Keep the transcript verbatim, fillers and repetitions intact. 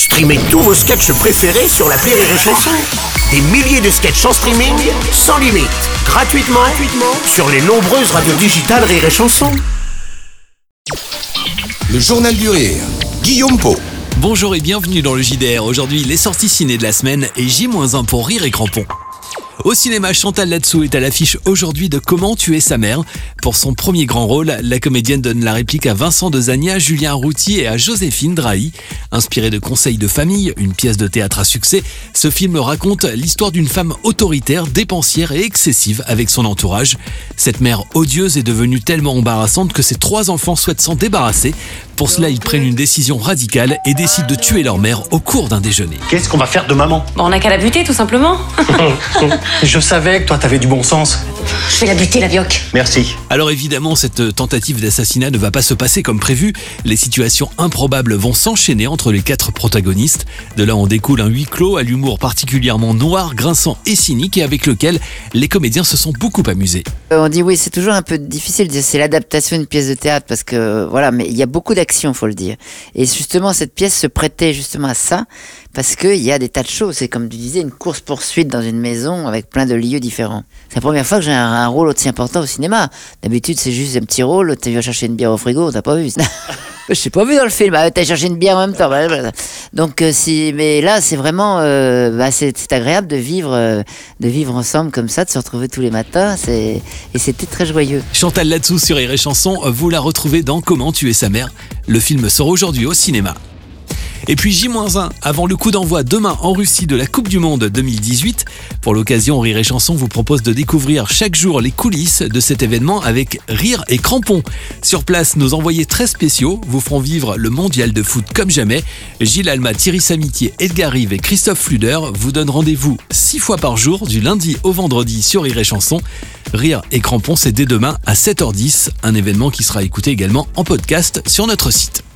Streamez tous vos sketchs préférés sur l'appli Rire et Chanson. Des milliers de sketchs en streaming, sans limite, gratuitement, gratuitement sur les nombreuses radios digitales Rire et Chanson. Le Journal du Rire, Guillaume Pau. Bonjour et bienvenue dans le J D R. Aujourd'hui, les sorties ciné de la semaine et J un pour Rire et Crampon. Au cinéma, Chantal Latsou est à l'affiche aujourd'hui de Comment tuer sa mère. Pour son premier grand rôle, la comédienne donne la réplique à Vincent de Zagna, Julien Routier et à Joséphine Drahi. Inspiré de Conseils de famille, une pièce de théâtre à succès, ce film raconte l'histoire d'une femme autoritaire, dépensière et excessive avec son entourage. Cette mère odieuse est devenue tellement embarrassante que ses trois enfants souhaitent s'en débarrasser. Pour cela, ils prennent une décision radicale et décident de tuer leur mère au cours d'un déjeuner. Qu'est-ce qu'on va faire de maman? Bon, on n'a qu'à la buter, tout simplement. Je savais que toi, t'avais du bon sens. Je vais la buter, la vioque. Merci. Alors évidemment, cette tentative d'assassinat ne va pas se passer comme prévu. Les situations improbables vont s'enchaîner entre les quatre protagonistes. De là, on découle un huis clos à l'humour particulièrement noir, grinçant et cynique et avec lequel les comédiens se sont beaucoup amusés. On dit oui, c'est toujours un peu difficile de dire c'est l'adaptation d'une pièce de théâtre parce que voilà, mais il y a beaucoup d'action, faut le dire. Et justement, cette pièce se prêtait justement à ça parce qu'il y a des tas de choses. C'est comme tu disais, une course-poursuite dans une maison avec plein de lieux différents. C'est la première fois que j'ai un, un rôle aussi important au cinéma. D'habitude, c'est juste un petit rôle, tu vas chercher une bière au frigo, t'as pas vu. Je t'ai pas vu dans le film, ah, t'as cherché une bière en même temps. Donc, euh, si, mais là, c'est vraiment, euh, bah, c'est, c'est agréable de vivre, euh, de vivre ensemble comme ça, de se retrouver tous les matins. C'est, et c'était très joyeux. Chantal Latsou sur Rire et Chanson, vous la retrouvez dans Comment tuer sa mère. Le film sort aujourd'hui au cinéma. Et puis J un, avant le coup d'envoi demain en Russie de la Coupe du Monde deux mille dix-huit. Pour l'occasion, Rire et Chanson vous propose de découvrir chaque jour les coulisses de cet événement avec Rire et Crampon. Sur place, nos envoyés très spéciaux vous feront vivre le mondial de foot comme jamais. Gilles Alma, Thierry Samitier, Edgar Rive et Christophe Fluder vous donnent rendez-vous six fois par jour du lundi au vendredi sur Rire et Chanson. Rire et Crampon, c'est dès demain à sept heures dix, un événement qui sera écouté également en podcast sur notre site.